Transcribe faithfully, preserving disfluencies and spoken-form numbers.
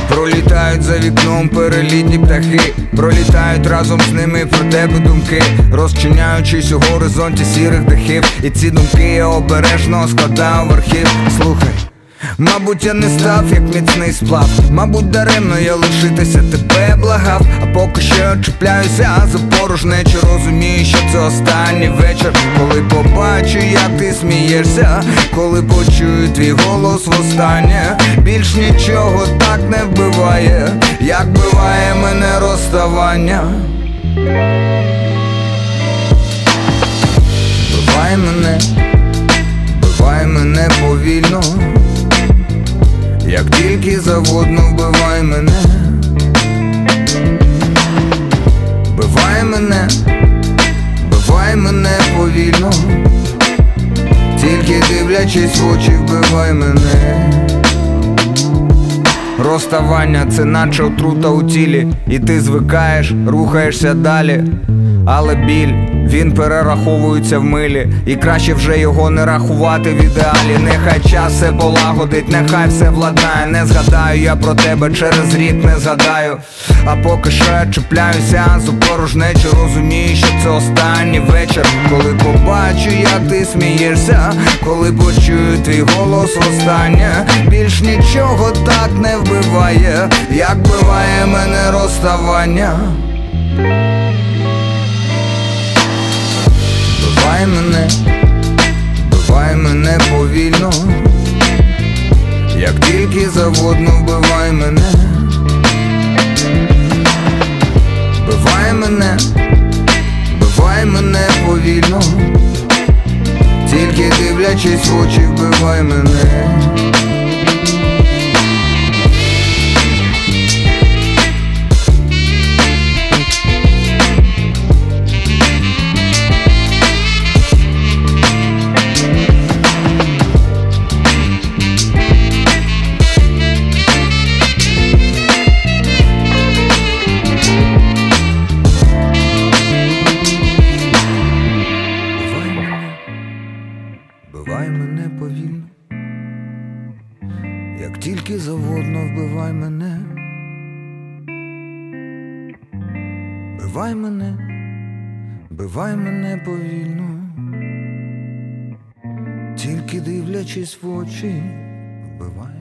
Пролітають за вікном перелітні птахи, пролітають разом з ними про тебе думки, розчиняючись у горизонті сірих дахів. І ці думки я обережно складаю в архів. Слухай, мабуть, я не став як міцний сплав, мабуть, даремно я лишитися тебе благав. А поки що я чіпляюся за порожнечу, розумію, що це останній вечір. Коли побачу, як ти смієшся, коли почую твій голос востаннє, більш нічого так не вбиває, як вбиває мене розставання. Вбивай мене, вбивай мене повільно, як тільки завгодно вбивай мене. Вбивай мене, вбивай мене повільно, тільки дивлячись в очі вбивай мене. Розставання – це наче отрута у тілі, і ти звикаєш, рухаєшся далі. Але біль, він перераховується в милі, і краще вже його не рахувати в ідеалі. Нехай час все полагодить, нехай все владнає. Не згадаю я про тебе, через рік не згадаю. А поки що я чіпляюся за порожнечу, розумію, що це останній вечір. Коли побачу, як ти смієшся, коли почую твій голос востаннє, більш нічого так не вбиває, як вбиває мене розставання. Вбивай мене, вбивай мене повільно, як тільки завгодно вбивай мене. Вбивай мене, вбивай мене повільно, тільки дивлячись в очі вбивай мене. Вбивай мене повільно, як тільки завгодно вбивай мене. Вбивай мене, вбивай мене повільно, тільки дивлячись в очі вбивай.